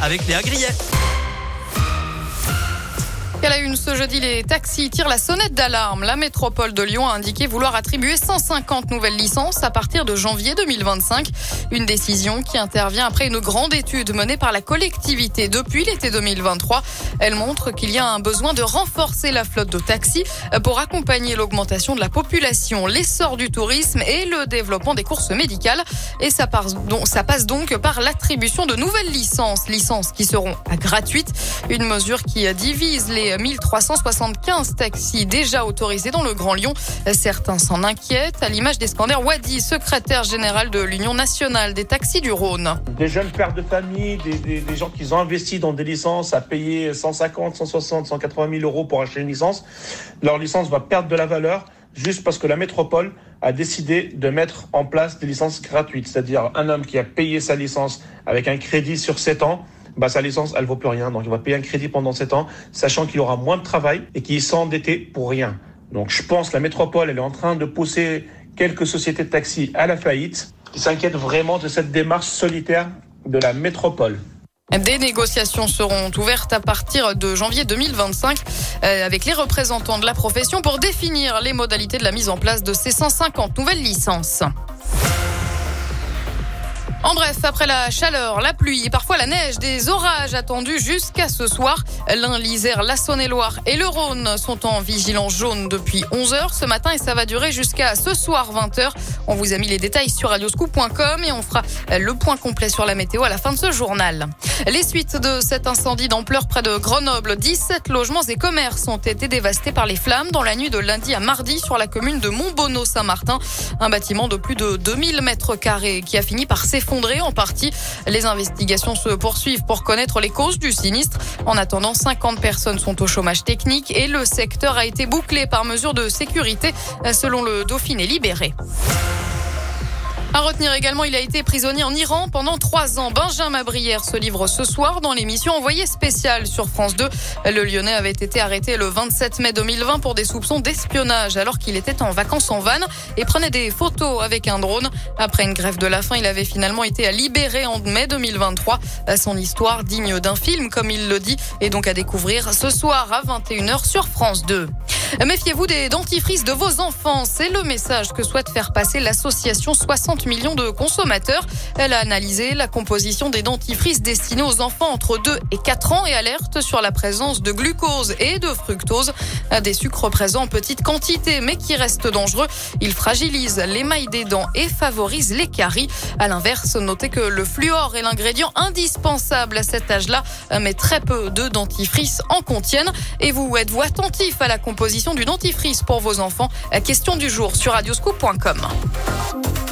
avec Léa Grillet. À la une ce jeudi, les taxis tirent la sonnette d'alarme. La métropole de Lyon a indiqué vouloir attribuer 150 nouvelles licences à partir de janvier 2025. Une décision qui intervient après une grande étude menée par la collectivité depuis l'été 2023. Elle montre qu'il y a un besoin de renforcer la flotte de taxis pour accompagner l'augmentation de la population, l'essor du tourisme et le développement des courses médicales. Et ça passe donc par l'attribution de nouvelles licences qui seront gratuites. Une mesure qui divise les 1375 taxis déjà autorisés dans le Grand Lyon. Certains s'en inquiètent, à l'image d'Eskander Wadi, secrétaire général de l'Union nationale des taxis du Rhône. Des jeunes pères de famille, des gens qui ont investi dans des licences à payer 150, 160, 180 000 euros pour acheter une licence. Leur licence va perdre de la valeur juste parce que la métropole a décidé de mettre en place des licences gratuites. C'est-à-dire un homme qui a payé sa licence avec un crédit sur 7 ans, sa licence, elle vaut plus rien. Donc, il va payer un crédit pendant 7 ans, sachant qu'il aura moins de travail et qu'il s'est endetté pour rien. Donc, je pense que la métropole, elle est en train de pousser quelques sociétés de taxi à la faillite. Ils s'inquiètent vraiment de cette démarche solitaire de la métropole. Des négociations seront ouvertes à partir de janvier 2025 avec les représentants de la profession pour définir les modalités de la mise en place de ces 150 nouvelles licences. En bref, après la chaleur, la pluie et parfois la neige, des orages attendus jusqu'à ce soir. L'Ain, l'Isère, la Saône-et-Loire et le Rhône sont en vigilance jaune depuis 11h ce matin et ça va durer jusqu'à ce soir 20h. On vous a mis les détails sur radioscoop.com et on fera le point complet sur la météo à la fin de ce journal. Les suites de cet incendie d'ampleur près de Grenoble, 17 logements et commerces ont été dévastés par les flammes dans la nuit de lundi à mardi sur la commune de Montbonneau-Saint-Martin. Un bâtiment de plus de 2000 mètres carrés qui a fini par s'effondrer en partie. Les investigations se poursuivent pour connaître les causes du sinistre. En attendant, 50 personnes sont au chômage technique et le secteur a été bouclé par mesure de sécurité selon le Dauphiné libéré. À retenir également, il a été prisonnier en Iran pendant 3 ans. Benjamin Brière se livre ce soir dans l'émission Envoyé spécial sur France 2. Le Lyonnais avait été arrêté le 27 mai 2020 pour des soupçons d'espionnage alors qu'il était en vacances en van et prenait des photos avec un drone. Après une grève de la faim, il avait finalement été libéré en mai 2023. Son histoire digne d'un film, comme il le dit, est donc à découvrir ce soir à 21h sur France 2. Méfiez-vous des dentifrices de vos enfants. C'est le message que souhaite faire passer l'association 60 millions de consommateurs. Elle a analysé la composition des dentifrices destinés aux enfants entre 2 et 4 ans et alerte sur la présence de glucose et de fructose. Des sucres présents en petite quantité mais qui restent dangereux. Ils fragilisent l'émail des dents et favorisent les caries. À l'inverse, notez que le fluor est l'ingrédient indispensable à cet âge-là, mais très peu de dentifrices en contiennent. Et vous, êtes-vous attentif à la composition du dentifrice pour vos enfants? Question du jour sur radioscoop.com.